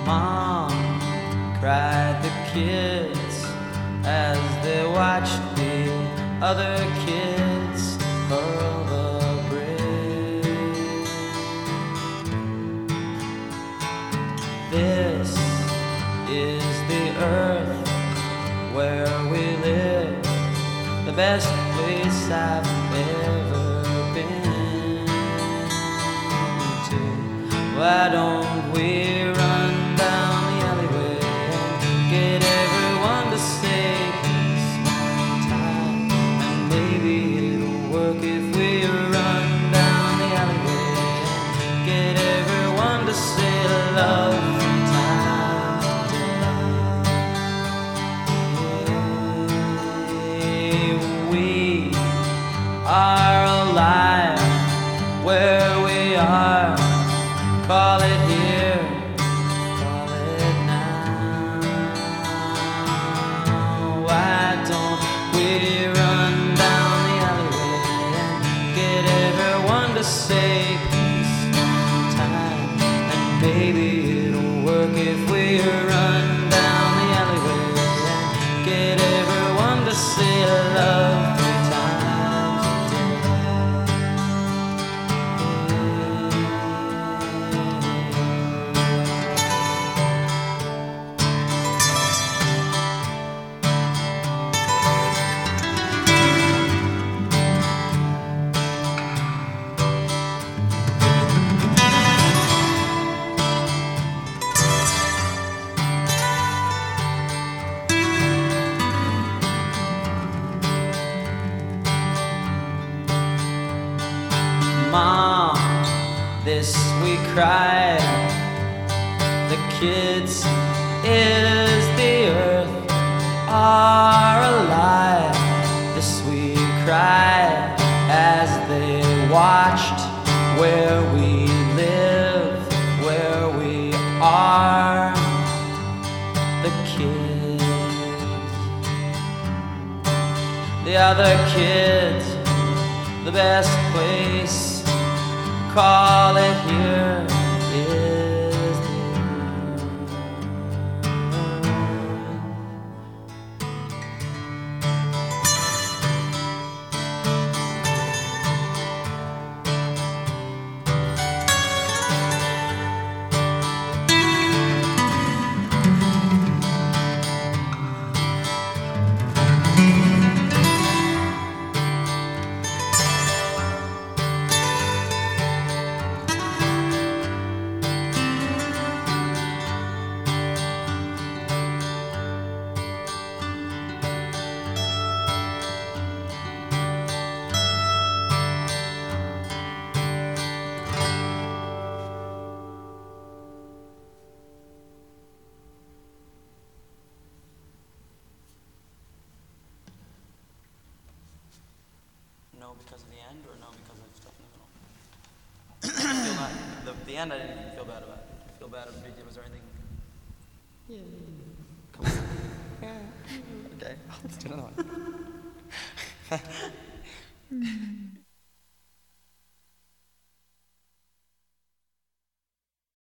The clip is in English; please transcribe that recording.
Mom, cried the kids as they watched the other kids hurl the bridge. This is the earth where we live, the best place I've ever been to. Why don't we run down the alleyway and get everyone to say peace one time? And maybe it'll work if we run down the alleyway and get everyone to say love from time to time. We are alive where we are. Call it here, call it now. Why don't we run down the alleyway and get everyone to say peace one time? And maybe it'll work if we run down the alleyway and get everyone to say love 3 times a day. Mom, this we cried. The kids is the earth are alive. This we cried as they watched where we live, where we are. The kids, the other kids, the best place. Call it here is the No because of the end, or no because of stuff in the middle? The end I didn't feel bad about. Did you feel bad about it? Was there anything? Yeah. Come on. Okay, let's do another one.